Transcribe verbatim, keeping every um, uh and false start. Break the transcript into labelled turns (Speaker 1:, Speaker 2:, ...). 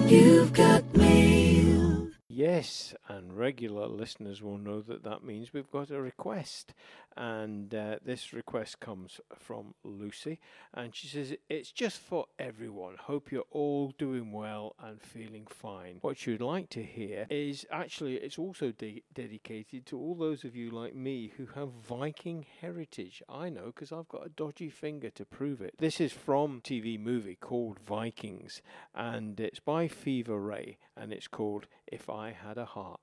Speaker 1: You've got mail.
Speaker 2: Yes, and regular listeners will know that that means we've got a request. And uh, this request comes from Lucy, and she says, it's just for everyone. Hope you're all doing well and feeling fine. What she'd like to hear is actually, it's also de- dedicated to all those of you like me who have Viking heritage. I know, because I've got a dodgy finger to prove it. This is from a T V movie called Vikings, and it's by Fever Ray, and it's called If I Had a Heart.